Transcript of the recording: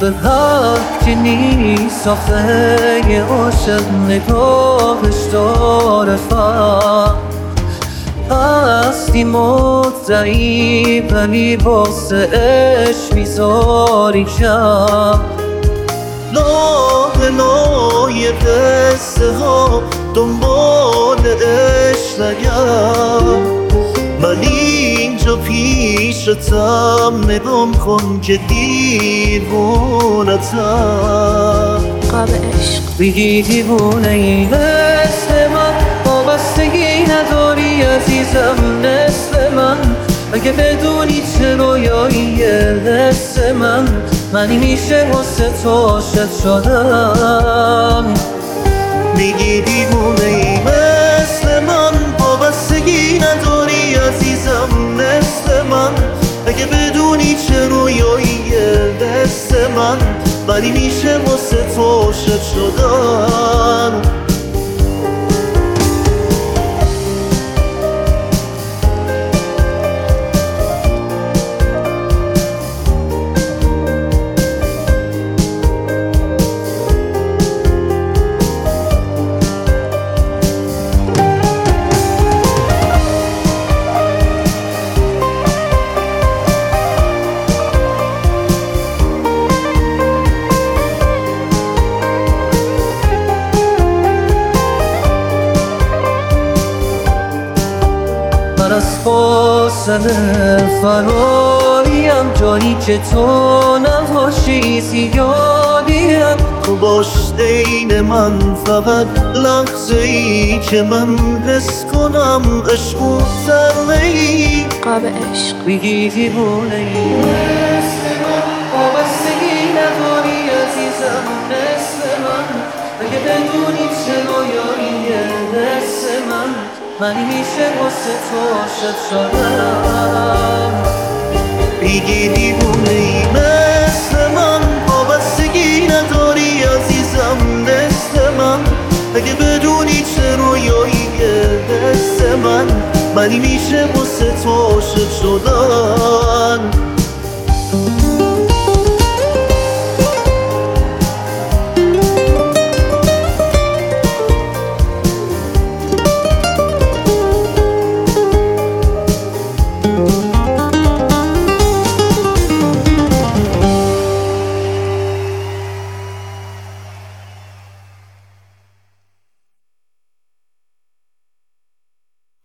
حق که نیست آخه یه عاشق نگاهش داره فرق هستی مدعی ولی واسه عشق میذاری کم لای قصه ها دنبال عشق نگم من اینجا پیشتم نگام کن که دیوونتم قاب عشق بگی دیوونه ای مثل من وابستگی نداری عزیزم مثل من اگه بدونی چه رویاییه حس منی میشه واسه تو عاشق شدم میگی دیوونه ای مثل من وابستگی نداری عزیزم مثل من اگه بدونی چه رویاییه دست منی میشه واسه تو عاشق شدم من از فاصله فراریم جایی که تو نباشی زیادیم تو باش دین من فقط لحظه ای که من حس کنم عشق و سرمه‌ای قاب عشق بگی دیوونه ای مثل من وابستگی نداری عزیزم مثل من اگه بدونی چه رویاییه حس منی میشه واسه تو عاشق شدم بگی دیوونه ای مثل من وابستگی نداری عزیزم مثل من اگه بدونی چه رویاییه دست منی میشه واسه تو عاشق شدن